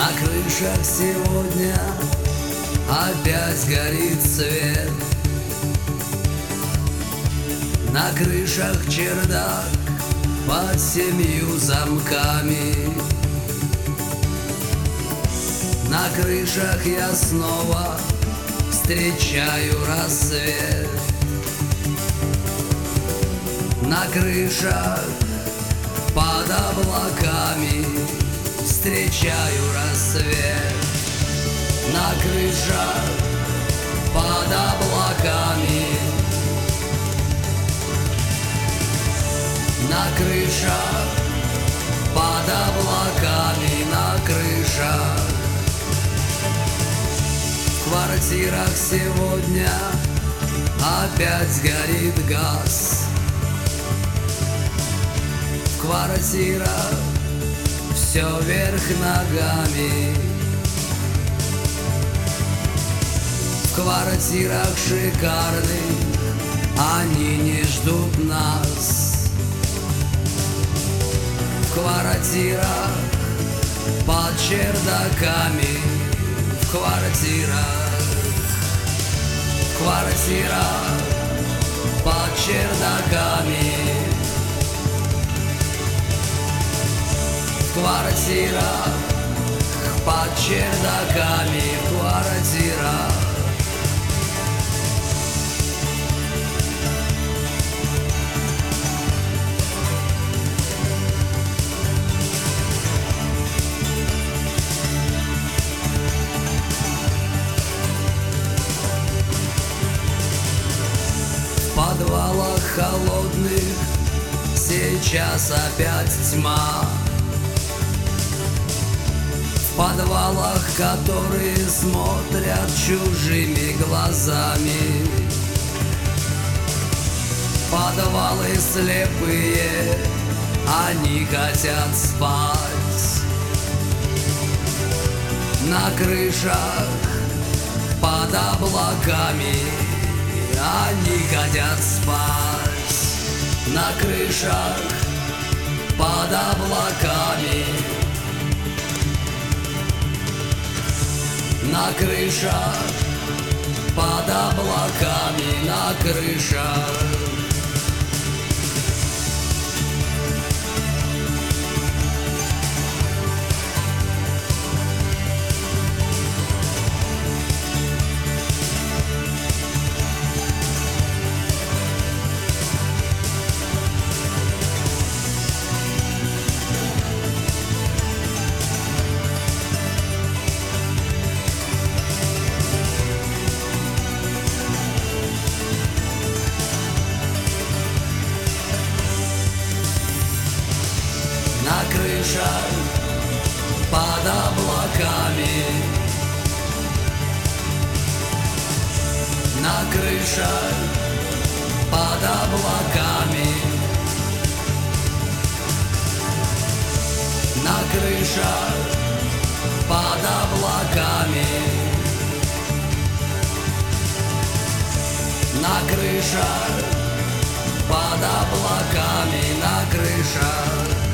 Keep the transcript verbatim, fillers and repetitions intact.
На крышах сегодня опять горит свет. На крышах чердак под семью замками. На крышах я снова встречаю рассвет. На крышах под облаками встречаю рассвет. На крышах под облаками. На крышах под облаками. На крышах. В квартирах сегодня опять горит газ. В квартирах все вверх ногами. В квартирах шикарных они не ждут нас. В квартирах под чердаками. В квартирах, в квартирах под чердаками. В квартирах под чердаками. В квартирах. В подвалах холодных сейчас опять тьма. В подвалах, которые смотрят чужими глазами. Подвалы слепые, они хотят спать. На крышах под облаками они хотят спать. На крышах под облаками. На крышах под облаками. На крышах. На крышах под облаками. На крышах под облаками. На крышах под облаками. На крышах под облаками. На крышах.